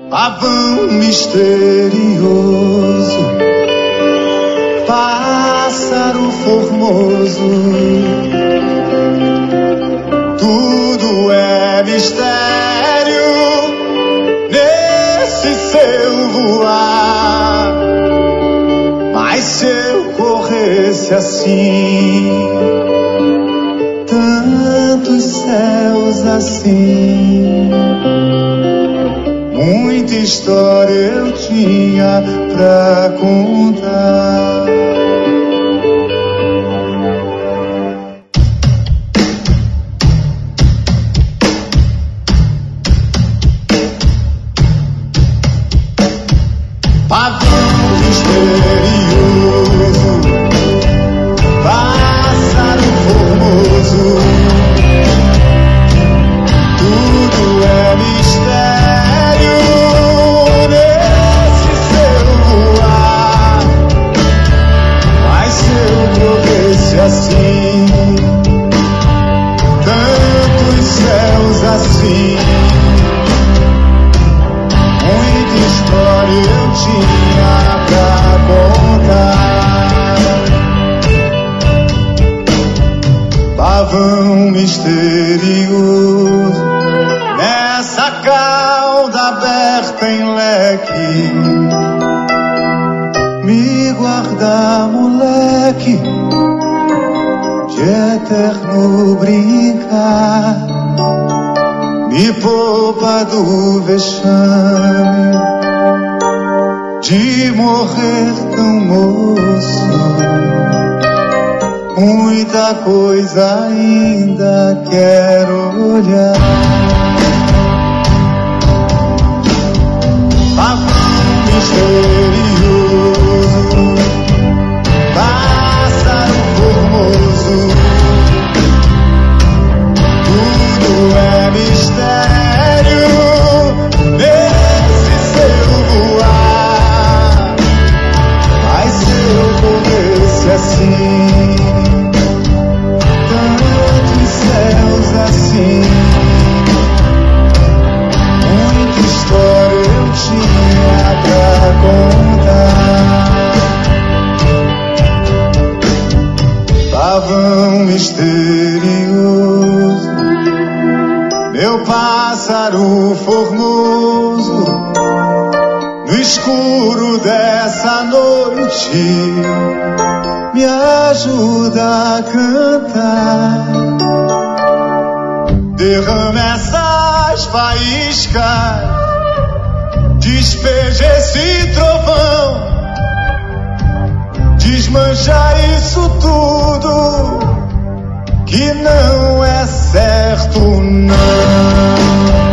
Pavão misterioso, pássaro formoso, tudo é mistério nesse seu voar. Mas se eu corresse assim, tantos céus assim, muita história eu tinha pra contar. Pavão misterioso, pássaro formoso, tudo é mistério nesse seu voar. Mas se eu corresse assim, tantos céus assim, muita história eu tinha pra contar. Pavão misterioso, nessa cauda aberta em leque, me guarda, moleque, de eterno brincar, me poupa do vexame de morrer tão moço. Muita coisa ainda quero olhar. Pavão misterioso, pássaro formoso, tudo é mistério nesse seu voar. Mas se eu corresse assim, tantos céus assim, muita história eu tinha pra contar. Pavão misterioso, meu pássaro formoso, no escuro dessa noite, me ajuda a cantar. Derrama essas faíscas, despeja esse trovão, desmancha isso tudo que não é certo, não.